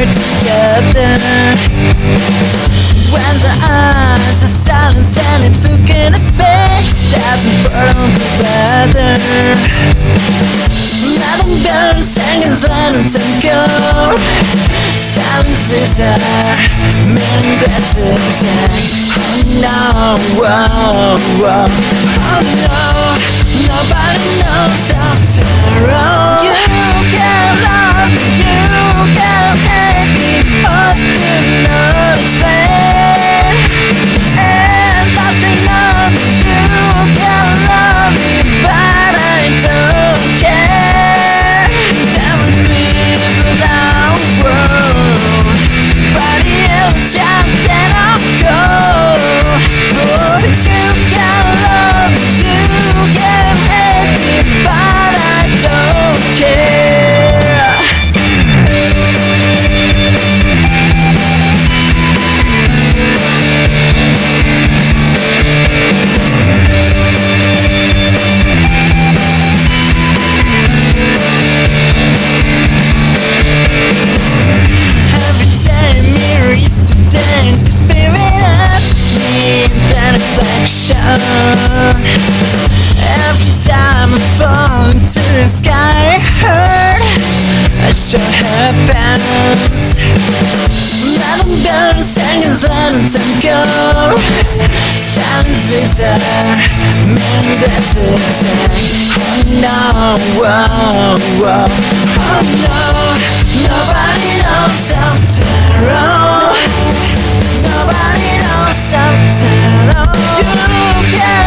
we're together. When the eyes are silent and lips look in the face, doesn't burn the weather. Nothing burns, singing silence and go. Silence is a meaning that's exact. Oh no, oh, oh, oh no. Nobody knows I'm sorrow. You can love me, you can hate me, but you not explain. And that's enough. You can love me, but I don't care. Never leave without world. But it's just that I'll go. Oh, but you can love me, you can hate me, but I don't care. Every day mirror is today, just fearing up me that affection. Every time I fall into the sky, I hurt. I sure happens. Nothing burns, hanging silent and go. Silence is a man that's exact. Oh no, oh, oh, oh no. Nobody knows I'm sorrow. Nobody knows I'm sorrow. You can